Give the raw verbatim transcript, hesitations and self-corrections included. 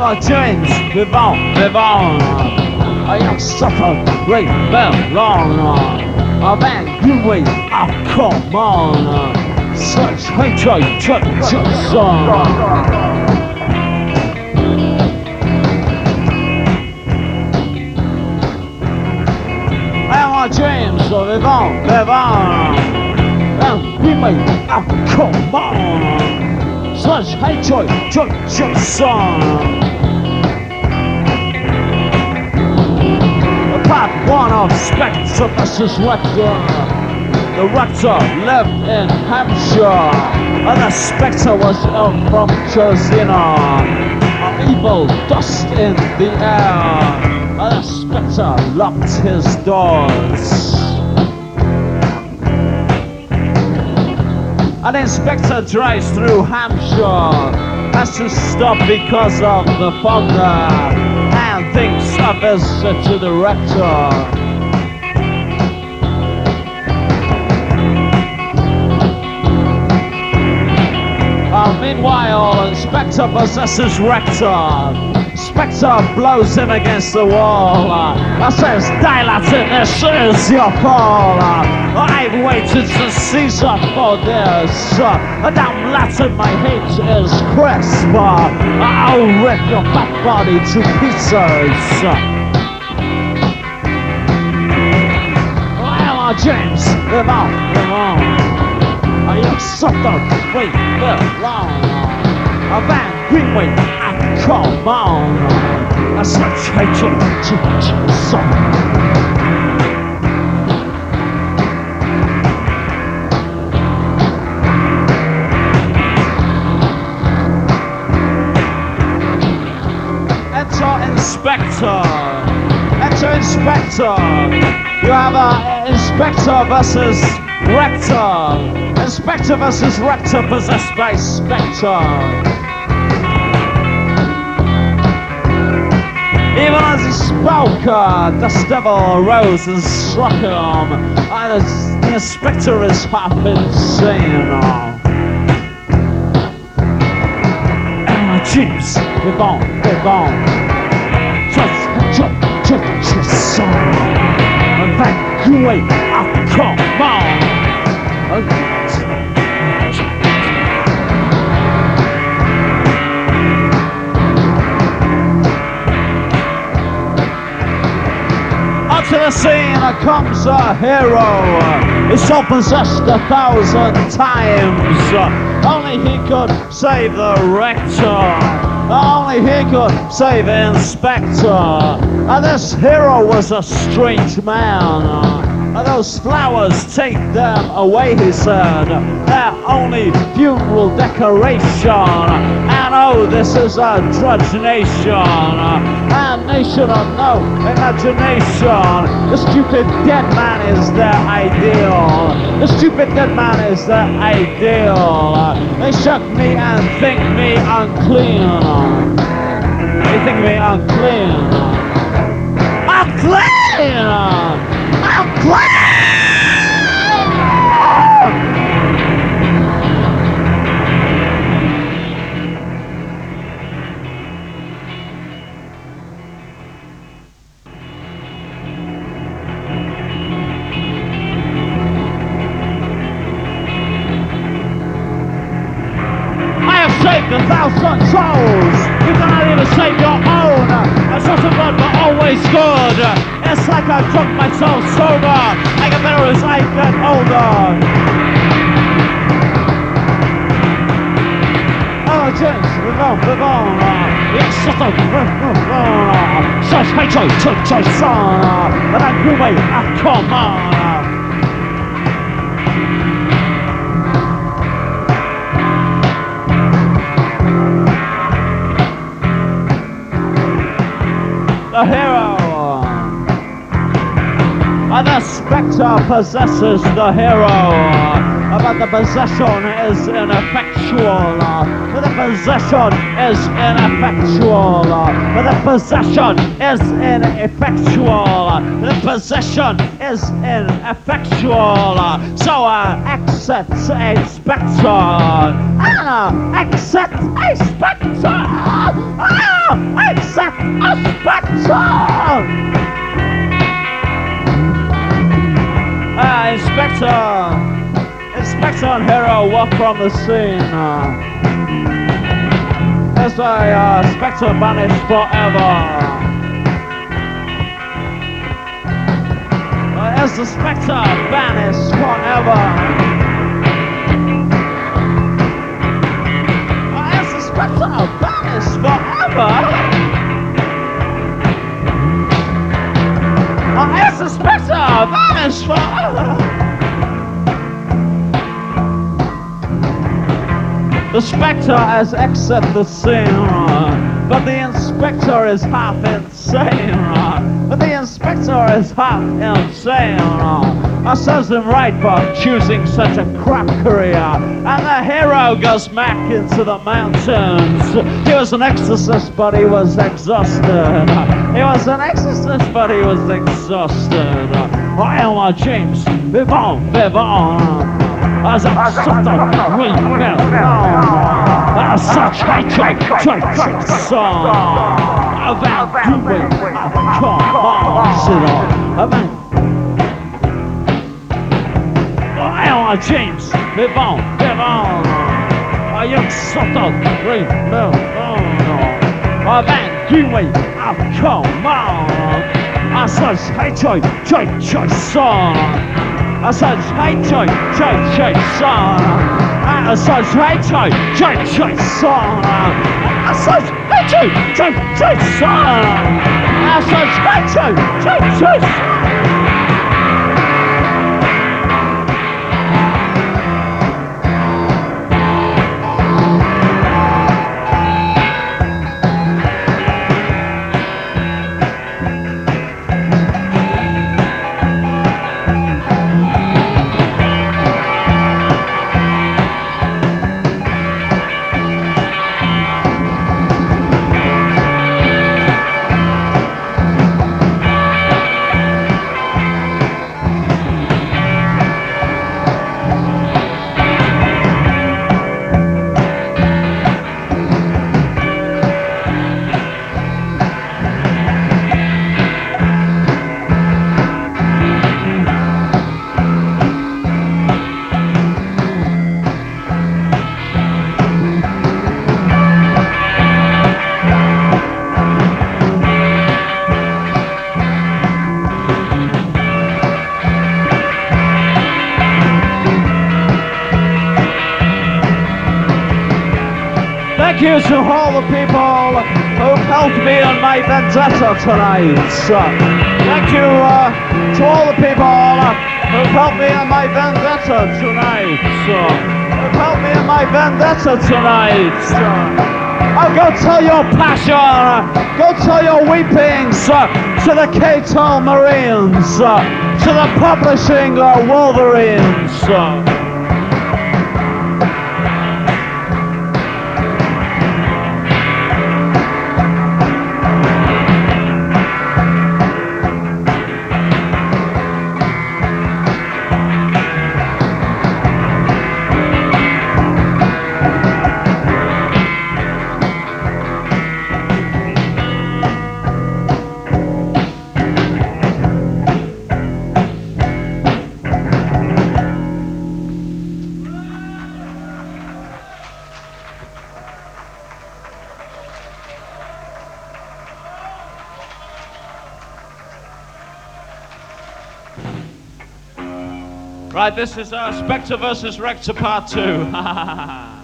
our dreams live on, live on. I am suffered, great, well, long. A man, you wait, oh, come on. Such hatred, such a song. Our dreams so live on, live on. And we may oh, come on. Such hatred, such a song. Part one of Spectre versus Rector. The Rector lived in Hampshire, and the Spectre was ill from Gersina. Evil dust in the air, and the Spectre locked his doors. An inspector drives through Hampshire, has to stop because of the fog, and thinks of a visit to the Rector. Uh, meanwhile, Inspector possesses Rector. Spectre blows him against the wall. Uh, says, "Die Latin, this is your fall. Uh, I've waited to Caesar for this. Uh, damn Latin, my hate is crisp. Uh, I'll rip your fat body to pieces." Well, uh, James, live on, live on. I am sucked wait, live long. A man, Greenway, and come on. A such hatred to song. Enter Inspector. Enter Inspector. You have a Inspector versus Rector. Inspector versus Rector possessed by Spectre. Even as he spoke, uh, the devil arose and struck him. And the Inspector is half insane. And Jeeves, live on, live on. Just, just, just, just song. And that great, oh, come on. Okay. To the scene comes a hero. He's so possessed a thousand times. Only he could save the Rector. Only he could save Inspector. And this hero was a strange man. And those flowers, take them away, he said. They're only funeral decoration. And oh, this is a drudge nation. A nation of no imagination. The stupid dead man is their ideal. The stupid dead man is their ideal. They shook me and think me unclean. They think me unclean. Unclean! Unclean! Saved a thousand souls. You cannot even save your own. A sort of blood, but always good. It's like I drunk myself sober. I get better as I get older. Oh, James, live on, live on. Yes, sort of, live on. Such hatred to Jason. But I grew away, ah, come on. The hero, and the Spectre possesses the hero, but the possession is ineffectual. The possession is ineffectual. The possession is ineffectual. The possession is ineffectual. So uh, exit Inspector. Ah, exit Inspector. Ah, exit Inspector. Ah, Inspector. Inspector and Hero walk from the scene. Uh, As I uh, Spectre vanished forever. Uh, as the Spectre vanished forever. Uh, as the Spectre vanished forever. Uh, as the Spectre vanished forever. The Spectre has exited the scene, but the Inspector is half insane. But the Inspector is half insane. I serves him right for choosing such a crap career. And the hero goes back into the mountains. He was an exorcist, but he was exhausted. He was an exorcist, but he was exhausted. I am uh, James Vivant, Vivant. As a sort of windmill, as such hatred, hatred song, about doing, come on, sit on, about. I am James Vivant, Vivant, a young sort of windmill, about doing, come on, as such hatred, hatred song. As such hatred, hatred song. As such hatred, hatred song. As such hatred, hatred song. As such hatred, hatred song. Thank you to all the people who helped me in my vendetta tonight. Thank you uh, to all the people who helped me in my vendetta tonight. Who helped me in my vendetta tonight. Oh, go tell your passion, go tell your weepings to the Cato Marines, to the publishing Wolverines. Right, this is uh, Spectre versus Rector Part two.